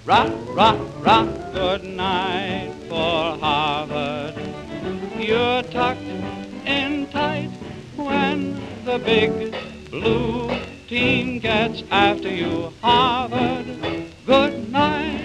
Rock, rock, rock, good night for Harvard. You're tucked in tight when the big blue team gets after you, Harvard. Good night.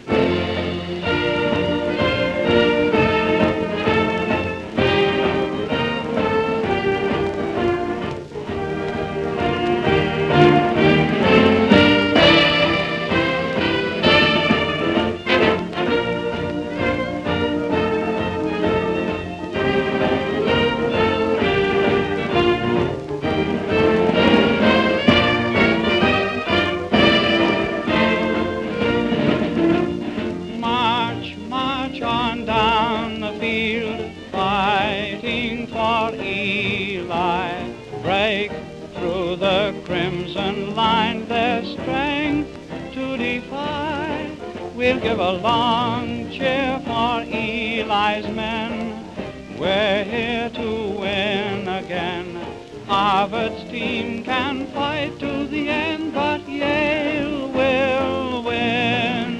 March, march on down the field, fighting for Eli. Break through the crimson line, their strength to defy. We'll give a long cheer for Eli's men. We're here to win again. Harvard's team can fight to the end, but Yale will win.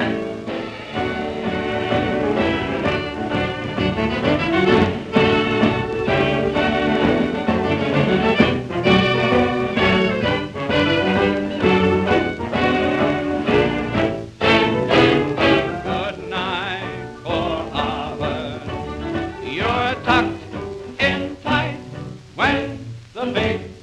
Good night for Harvard. You're tucked in tight when the big